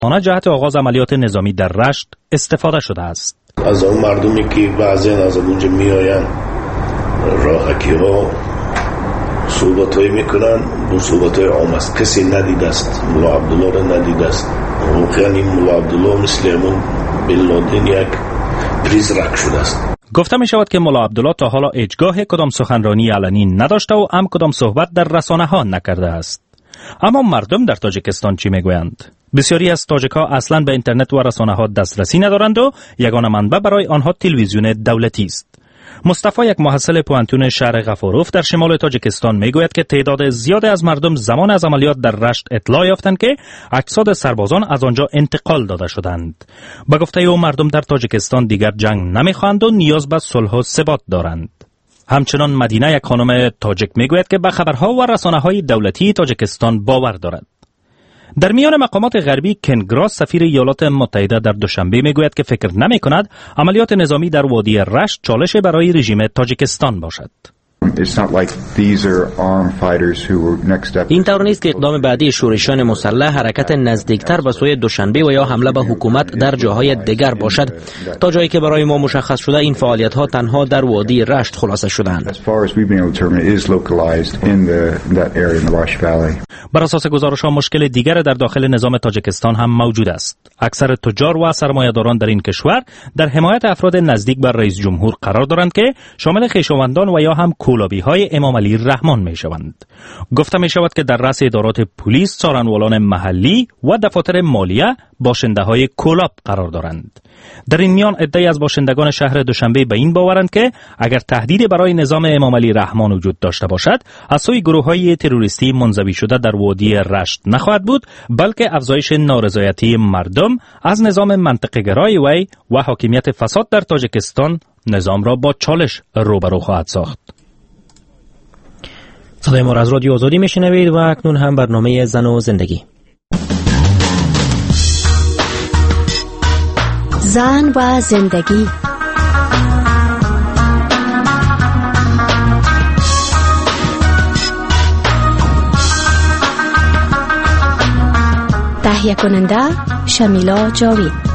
آن جهت آغاز عملیات نظامی در رشت استفاده شده است. از اون مردمی که بعضی از اونجا میآیند راهکی ها صحبت‌های میکنن، اون صحبت‌های عام است، کسی ندیده است، مولا عبدالله را ندیده است. واقعا این مولا عبدالله مثل همون بن لادن یک پریزرک شده است. گفته می شود که مولا عبدالله تا حالا هیچگاه کدام سخنرانی علنی نداشته و هم کدام صحبت در رسانه ها نکرده است. اما مردم در تاجیکستان چی میگویند؟ بسیاری از تاجیک‌ها اصلاً به اینترنت و رسانه ها دسترسی ندارند و یگانه منبع برای آنها تلویزیون دولتی است. مصطفی، یک محصل پوهنتون شهر غفاروف در شمال تاجیکستان میگوید که تعداد زیادی از مردم زمان از عملیات در رشت اطلاع یافتند که اجساد سربازان از آنجا انتقال داده شدند. به گفته او مردم در تاجیکستان دیگر جنگ نمیخواهند و نیاز به صلح و ثبات دارند. همچنان مدینه، یک خانم تاجیک، میگوید که به خبرها و رسانه‌های دولتی تاجیکستان باور دارد. در میان مقامات غربی، کن گراس، سفیر ایالات متحده، در دوشنبه میگوید که فکر نمی‌کند عملیات نظامی در وادی رشت چالش برای رژیم تاجیکستان باشد. این طور نیست که اقدام بعدی شورشیان مسلح حرکت نزدیکتر به سوی دوشنبه و یا حمله به حکومت در جاهای دیگر باشد. تا جایی که برای ما مشخص شده این فعالیت ها تنها در وادی رشت خلاصه شدند. بر اساس گزارش ها مشکل دیگر در داخل نظام تاجیکستان هم موجود است. اکثر تجار و سرمایه‌داران در این کشور در حمایت افراد نزدیک به رئیس جمهور قرار دارند که شامل خویشاوندان و یا هم کولابی‌های امام علی رحمان می‌شوند. گفته می‌شود که در رأس ادارات پلیس، سارنوالان محلی و دفاتر مالیه باشنده‌های کولاب قرار دارند. در این میان عده‌ای از باشندگان شهر دوشنبه به این باورند که اگر تهدیدی برای نظام امام علی رحمان وجود داشته باشد، از سوی گروه‌های تروریستی منزوی شده در وادی رشت نخواهد بود، بلکه افزایش نارضایتی مردم از نظام منطقه‌گرای وی و حاکمیت فساد در تاجیکستان نظام را با چالش روبرو خواهد ساخت. صدای ما را از رادیو آزادی میشنوید و اکنون هم برنامه زن و زندگی. زن و زندگی. تهیه کننده شمیلا جاوید.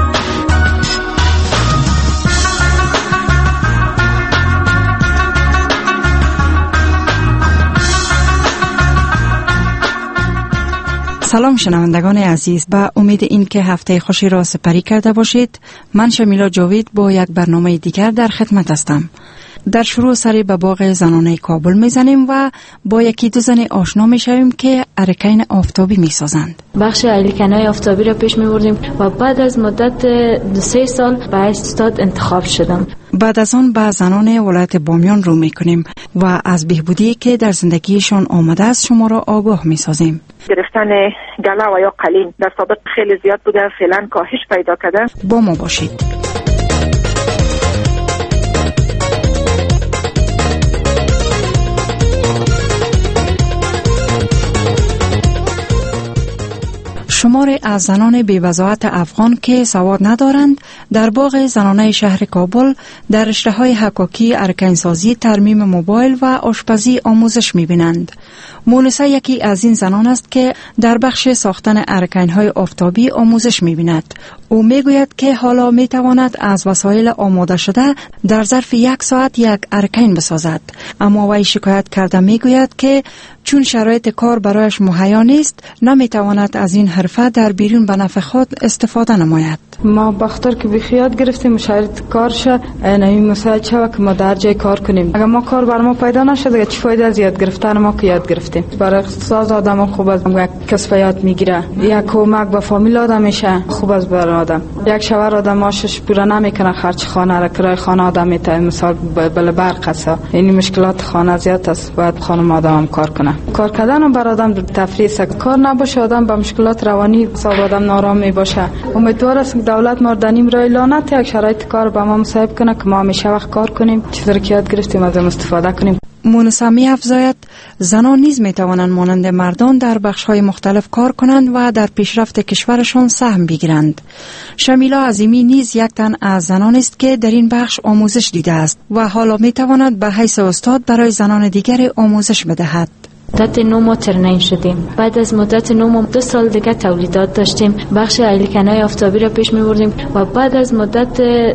سلام شنوندگان عزیز، با امید این که هفته خوشی را سپری کرده باشید. من شمیلا جاوید با یک برنامه دیگر در خدمت هستم. در شروع سری به باغ زنانه کابل میزنیم و با یکی دو زن آشنا میشویم که ارکین آفتابی میسازند. بخش ارکین‌های آفتابی را پیش میبردیم و بعد از مدت 3 سال به استاد انتخاب شدم. بعد از آن به زنان ولایت بامیان رو میکنیم و از بهبودی که در زندگیشان آمده است شما را آگاه میسازیم. گرفتن گله و یا قلین در سابق خیلی زیاد بوده، فعلا کاهش پیدا کرده. با ما باشید. شماری از زنان بی‌وضاحت افغان که سواد ندارند در باغ زنانه شهر کابل در رشته‌های حکاکی، ارکین‌سازی، ترمیم موبایل و آشپزی آموزش می‌بینند. مونسا یکی از این زنان است که در بخش ساختن ارکین‌های آفتابی آموزش می‌بیند. او می‌گوید که حالا می‌تواند از وسایل آماده شده در ظرف 1 ساعت یک ارکین بسازد، اما وی شکایت کرده می‌گوید که چون شرایط کار برایش مهیا نیست نمی‌تواند از این حرفه در بیرون به نفع خود استفاده نماید. ما بختر که بیخیات گرفتیم شرایط کارش نمی مساعد شود که ما در جای کار کنیم. اگر ما کار بر ما پیدا نشد چه فایده از یاد گرفتن ما که یاد گرفتیم؟ برای اقتصاد آدم خوب از یک کسب یاد میگیره، یک کمک به فامیل آدم میشه، خوب از برای آدم. یک شوهر آدم آشش پورا نمیکنه، خرج خانه را، کرای خانه آدم میته، مثال بل برق است. یعنی مشکلات خانه زیاد است، باید خانم آدم هم کار کنه. کار کردن بر آدم تفریح است. کار نباشه آدم با مشکلات روانی حساب آدم نارام میباشه. امیدوار است که دولت ما دانیم رای لعنت یک شرایط کار به ما مساعد کنه که ما همیشه وقت کار کنیم، چیزی که یاد گرفتیم از استفاده کنیم. مونسا می‌افزاید زنان نیز می‌توانند مانند مردان در بخش‌های مختلف کار کنند و در پیشرفت کشورشان سهم بگیرند. شمیلا عظیمی نیز یک تن از زنان است که در این بخش آموزش دیده است و حالا می‌تواند به حیث استاد برای زنان دیگر آموزش بدهد. مدت 9 ماه ترنین شدیم. بعد از مدت 9 ماه 2 سال دیگه تولیدات داشتیم. بخش الیکنای آفتابی را پیش می‌بردیم و بعد از مدت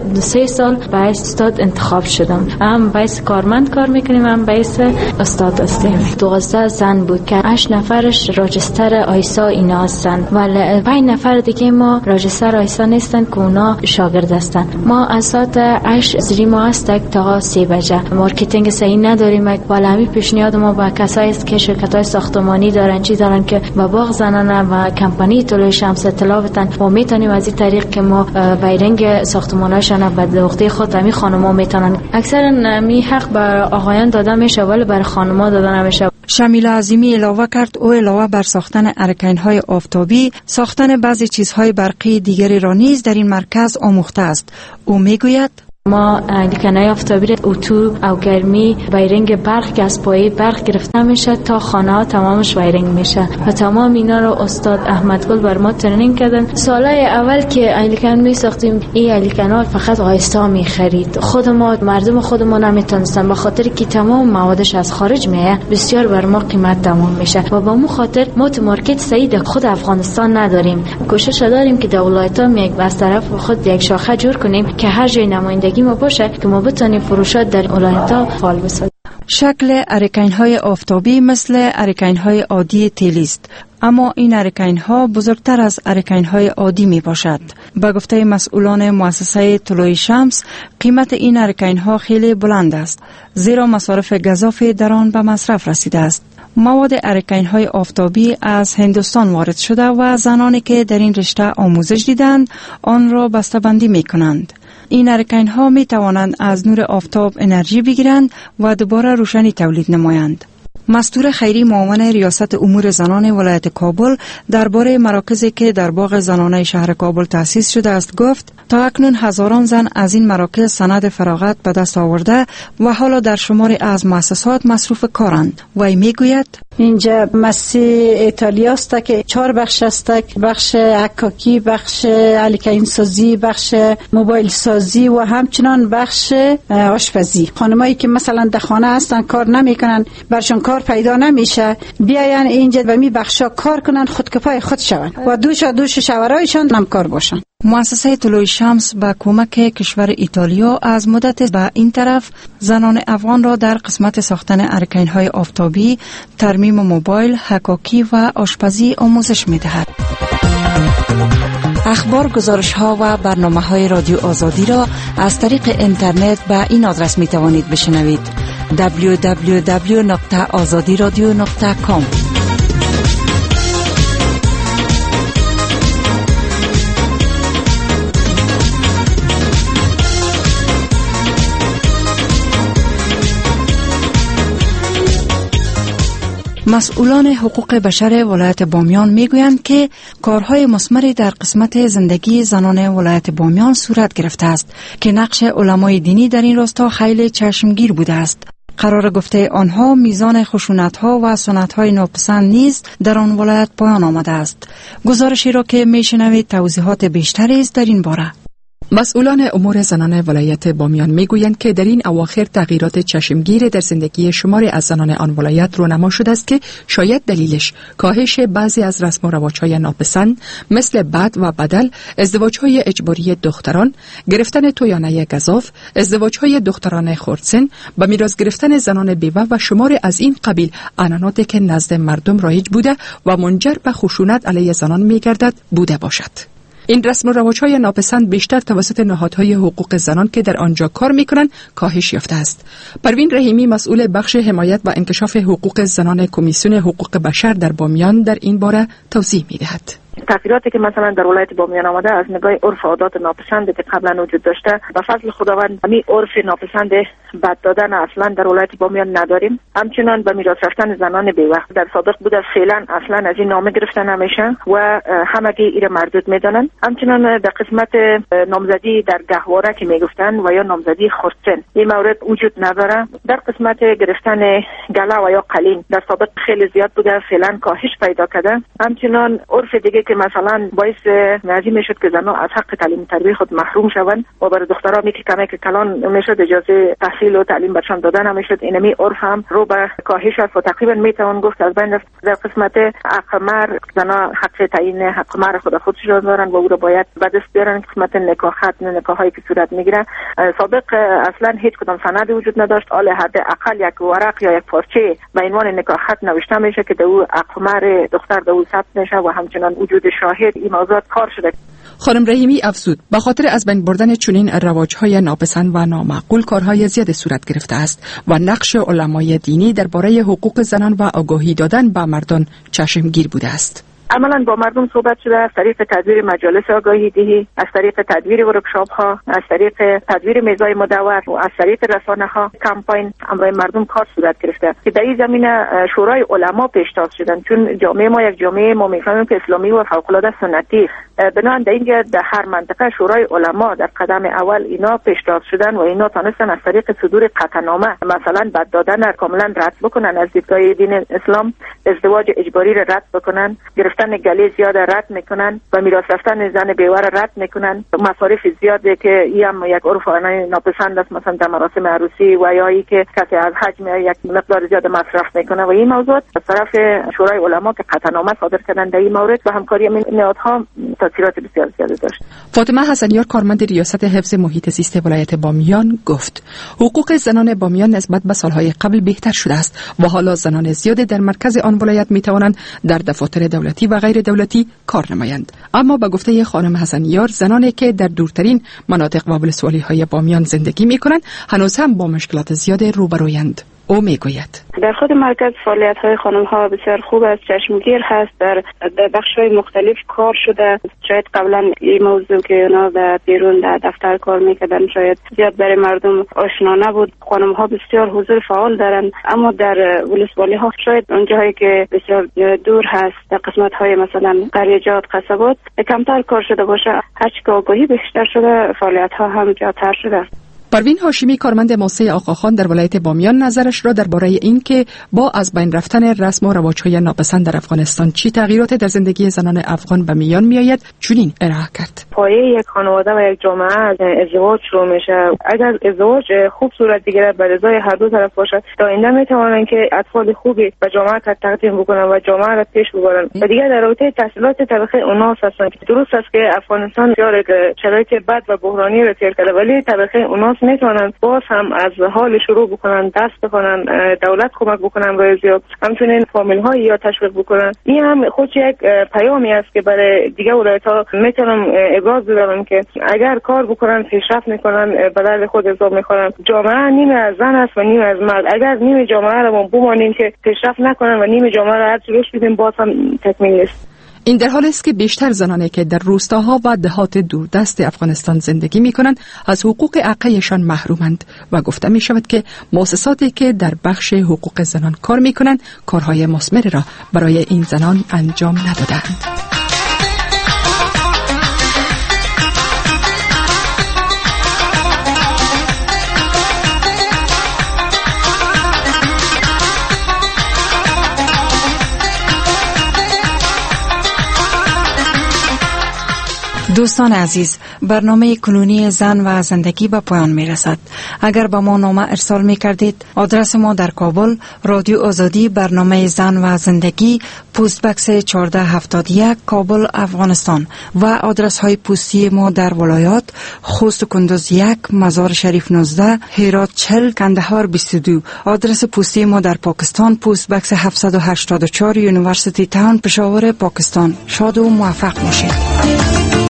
3 سال به استاد انتخاب شدم. هم باعث کارمند کار میکنیم، هم باعث استاد هستیم. 12 زن بود که 8 نفرش راجستر آیسا اینا هستن و 5 نفر دیگه ما راجستر آیسا نیستن که اونا شاگرد هستن. ما از ساعت 8 زری ما هستک تا 3 بجه. مارکتینگ صحیح نداریم ولی همین پیشنهاد ما با کسایی است که شرکت‌های ساختمانی دارن چی دارن که با باغ زنانه و کمپانی طلوع شمس اطلاع بدن و میتونیم از این طریق که ما بیرنگ ساختماناشون به نقطه خود همین خانم‌ها میتونن. اکثرا می حق بر آقایان داده میشه ولی بر خانم‌ها داده نمیشه. شمیله عظیمی علاوه کرد او علاوه بر ساختن ارکن‌های آفتابی، ساختن بعضی چیزهای برقی دیگری را نیز در این مرکز آموخته است. او میگوید ما الیکنای آفتابی را اتو او گرمی وایرینگ برق که از پایه برق گرفته میشه تا خانه ها تمامش وایرینگ میشه و تمام اینا رو استاد احمد گل بر ما ترنینگ کردن. سالهای اول که الیکن می ساختیم این الیکنا فقط آیستا می خرید. خود ما مردم خودمون نمیتونستن به خاطر که تمام موادش از خارج میه بسیار بر ما قیمت تمام میشه و با مو خاطر ما تو مارکت صحیح در خود افغانستان نداریم. کوشش داریم که دولت‌ها یک از طرف خود یک شاخه جور کنیم که هر جای نمایندگی ما باشه که ما بتونیم فروشات در ولایت‌ها فعال بسازیم. شکل ارکن‌های آفتابی مثل ارکن‌های عادی تیلی است، اما این ارکن‌ها بزرگتر از ارکن‌های عادی می باشد. به گفته مسئولان مؤسسه طلوع شمس، قیمت این ارکن‌ها خیلی بلند است، زیرا مصارف گزافی در آن به مصرف رسیده است. مواد ارکن‌های آفتابی از هندوستان وارد شده و زنانی که در این رشته آموزش دیدند آن را بسته‌بندی می‌کنند. این ارکن‌ها می توانند از نور آفتاب انرژی بگیرند و دوباره روشنی تولید نمایند. مستور خیری معاون ریاست امور زنان ولایت کابل درباره مراکزی که در باغ زنانه شهر کابل تأسیس شده است گفت تا اکنون هزاران زن از این مراکز سند فراغت به دست آورده و حالا در شماری از مؤسسات مصروف کارند. وی میگوید اینجا مسی ایتالیا است که 4 بخش است، بخش عکاکی، بخش الیکین سازی، بخش موبایل سازی و همچنان بخش آشپزی. خانمایی که مثلا در خانه هستن کار نمیکنن، برشون کار پیدا نمیشه، بیاین اینجا و می بخشا کار کنن، خودکفای خود شون و دوش شوهرایشان هم کار باشن. مؤسسه طلوع شمس با کمک کشور ایتالیا از مدت به این طرف زنان افغان را در قسمت ساختن ارکن‌های آفتابی، ترمیم موبایل، حکاکی و آشپزی آموزش می‌دهد. اخبار، گزارش‌ها و برنامه‌های رادیو آزادی را از طریق اینترنت به این آدرس می‌توانید بشنوید: www.azadiradio.com. مسئولان حقوق بشر ولایت بامیان میگویند که کارهای مثمری در قسمت زندگی زنان ولایت بامیان صورت گرفته است که نقش علمای دینی در این راستا خیلی چشمگیر بوده است. قرار گفته آنها میزان خشونت‌ها و سنت‌های ناپسند نیز در آن ولایت پایان آمده است. گزارشی را که میشنوید توضیحات بیشتری است در این باره. مسئولان امور زنان ولایت بامیان میگویند که در این اواخر تغییرات چشمگیر در زندگی شماری از زنان آن ولایت رونما شده است که شاید دلیلش کاهش بعضی از رسم و رواج‌های ناپسند مثل بد و بدل، ازدواج‌های اجباری دختران، گرفتن تویانه گزاف، ازدواج‌های دختران خردسن، به میراث گرفتن زنان بیوه و شماری از این قبیل عنعناتی که نزد مردم رایج بوده و منجر به خشونت علیه زنان می‌گردد بوده باشد. این رسم و رواج‌های ناپسند بیشتر توسط نهادهای حقوق زنان که در آنجا کار می‌کنند کاهش یافته است. پروین رحیمی مسئول بخش حمایت و انکشاف حقوق زنان کمیسیون حقوق بشر در بامیان در این باره توضیح می‌دهد. تغییراتی که مثلا در ولایت بامیان آمده از نگاه عرف و عادات ناپسند که قبلا وجود داشته، به فضل خداوند همین عرف ناپسند بد دادن اصلا در ولایت بامیان نداریم. همچنان به میراث رفتن زنان بیوه در سابق بوده، فعلا اصلا از این نامه گرفته نمیشه و همگی این مردود میدانن. همچنان در قسمت نامزدی در گهواره که میگفتن و یا نامزدی خردسن این مورد وجود نداره. در قسمت گرفتن گله و یا قلین در سابق خیلی زیاد بوده، فعلا کاهش پیدا کرده. همچنان عرف دیگه که مثلا باعث نزی میشد که زنها از حق تعلیم تربیت خود محروم شوند و برای دخترها می که کمک کلان میشد اجازه تحصیل و تعلیم برشان دادن نمیشد. اینمی عرف هم رو به کاهش است و تقریبا میتوان گفت از بین رفت. در قسمت حق مهر زنها حق تعیین حق مهر خودشون دارن و او رو باید به دست بیارن. قسمت نکاح ختم نکاحایی که صورت میگیره سابق اصلا هیچ کدام سند وجود نداشت. حال حداقل یک ورق یا یک پارچه به عنوان نکاح ختم نوشته میشه که در حق مهر دختر در ثبت میشه و همچنان وجود شاهد این موضوع کار شده. خانم رحیمی افزود به خاطر از بین بردن چنین رواج‌های ناپسند و نامعقول کارهای زیاد صورت گرفته است و نقش علمای دینی درباره حقوق زنان و آگاهی دادن به مردان چشمگیر بوده است. عملا با مردم صحبت شده از طریق تدویر مجالس آگاهی دهی، از طریق تدویر ورکشاپ ها، از طریق تدویر میزای مدور و از طریق رسانه ها کمپاین امرای مردم کار صورت گرفته که در این زمینه شورای علما پیشتاز شدن. چون جامعه ما یک جامعه ما میفهمیم که اسلامی و فوق العاده سنتی، بنابراین در اینجا در هر منطقه شورای علما در قدم اول اینا پیشتاز شدن و اینا تونستن از طریق صدور قطعنامه مثلا بد دادن را کاملا رد بکنن، از دیدگاه دین اسلام ازدواج اجباری را رد بکنن، گرفتن گله زیاد رد میکنن و میراث رفتن زن بیوه رد میکنن. مصارف زیاده که این هم یک عرف ناپسند است، مثلا در مراسم عروسی و یا ای که کسی از حج یک مقدار زیاد مصرف میکنه و این موضوع از طرف شورای علما که قطعنامه صادر کردن در این مورد و همکاری نهادها تاثیرات بسیار زیاده داشت. فاطمه حسنیار کارمند ریاست حفظ محیط زیست ولایت بامیان گفت حقوق زنان بامیان نسبت به سالهای قبل بهتر شده است و حالا زنان زیاد در مرکز آن ولایت میتوانند در دفاتر دولتی و غیر دولتی کار نمایند. اما به گفته خانم حسنیار زنانی که در دورترین مناطق و ولسوالی‌های بامیان زندگی می‌کنند هنوز هم با مشکلات زیاد روبرویند. او میگوید در خود مرکز فعالیت های خانم ها بسیار خوب است، چشمگیر هست، در بخش های مختلف کار شده. شاید قبلا این موضوع که اونا در بیرون در دفتر کار میکردن شاید زیاد برای مردم آشنا نبود. خانم ها بسیار حضور فعال دارن، اما در ولسوالی ها شاید اونجاهایی که بسیار دور هست در قسمت های مثلا قریجات قصبات کمتر کار شده باشه. هرچی که آگاهی بیشتر شده فعالیت ها هم زیادتر شده. پروین هاشمی کارمند موسسه آقاخان در ولایت بامیان نظرش را درباره این که با از بین رفتن رسم و رواج‌های ناپسند در افغانستان چی تغییرات در زندگی زنان افغان به میان میآید چنین ارائه کرد. پایه یک خانواده و یک جامعه از ازدواج شروع میشه. اگر ازدواج خوب صورت بگیرد به رضای هر دو طرف باشد تا آینده میتوانند که اطفال خوبی به جامعه تقدیم بکنن و جامعه را پیش ببرن. و دیگه در رابطه تحصیلات طبقه اوناس هستند که درست است که افغانستان شرایط بد و بحرانی را تیر کرده، ولی طبقه اوناس میتونن باز هم از حال شروع بکنن، دست بکنن، دولت کمک بکنن برای زیاد، همچنین فامیل ها یا تشویق بکنن. این هم خود یک پیامی است که برای دیگه ولایت‌ها میتونم ابراز بدم که اگر کار بکنن پیشرفت میکنن، به درد خود حساب میکنن. جامعه نیمه از زن است و نیمه از مرد. اگر نیمه جامعه را ما بمانیم که پیشرفت نکنن و نیمه جامعه را روش بدیم باز هم تکمیل است. این در حالی است که بیشتر زنانی که در روستاها و دهات دوردست افغانستان زندگی می‌کنند از حقوق حقیقیشان محرومند و گفته می‌شود که مؤسساتی که در بخش حقوق زنان کار می‌کنند کارهای مثمری را برای این زنان انجام ندادند. دوستان عزیز، برنامه کنونی زن و زندگی به پایان می رسد. اگر به ما نامه ارسال می کردید، آدرس ما در کابل رادیو آزادی برنامه زن و زندگی پست بکس 1471 کابل افغانستان و آدرس های پستی ما در ولایات خوست و کندوز 1 مزار شریف 19 هرات 40 کندهار 22. آدرس پستی ما در پاکستان پست بکس 784 یونیورسیتی تاون پشاور پاکستان. شاد و موفق باشید.